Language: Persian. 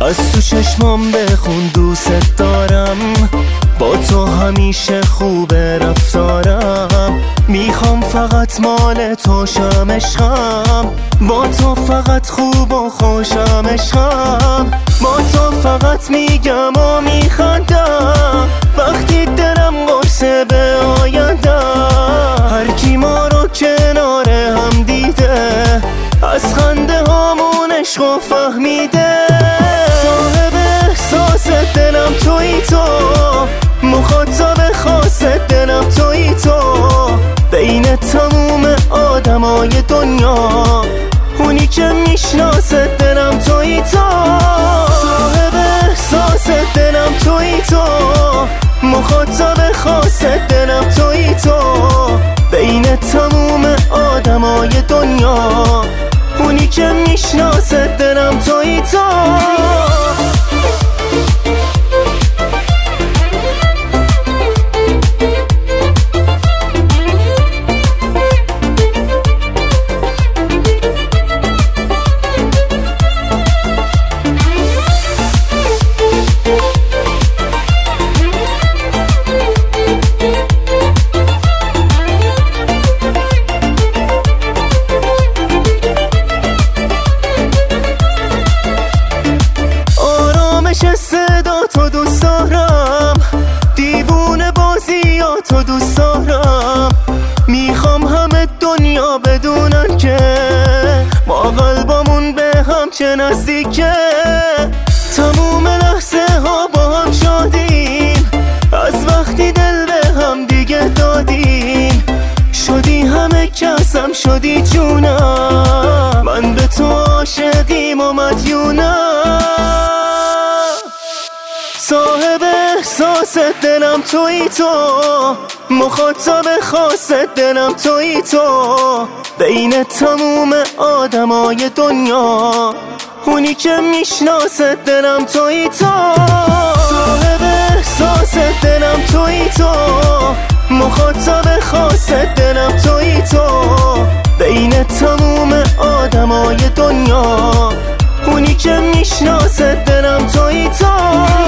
از تو چشمام بخون دوست دارم، با تو همیشه خوبه رفتارم. میخوام فقط مال تو شم عشقم، با تو فقط خوب و خوشم عشقم. با تو فقط میگم و میخندم وقتی دلم قرصه به آیندم. هر کی ما رو کنار هم دیده از خنده هامون عشق و فهمیده. صاحب احساس دلم تویی تو، مخاطب خاص دلم تویی تو. بین تموم آدمای دنیا اونی که میشناسه دلم تویی تو. صاحب احساس دلم تویی تو، مخاطب خاص دلم تویی تو. بین تموم آدمای دنیا اونی که میشناسه دلم تویی تو. صدا تو دوست دارم، دیوونه بازی ها تو دوست دارم. میخوام همه دنیا بدونن که ما قلبمون به هم چه نزدیکه. تموم لحظه ها با هم شادیم، از وقتی دل به هم دیگه دادیم. شدی همه کسم شدی جونم، من به تو عاشقیم و مدیونم. صاحب احساس دلم تویی تو، مخاطب خاص دلم تویی تو. بین تموم آدمای دنیا اونی که میشناسه دلم تویی تو. صاحب احساس دلم تویی تو، مخاطب خاص دلم تویی تو. بین تموم آدمای دنیا اونی که میشناسه دلم تویی تو.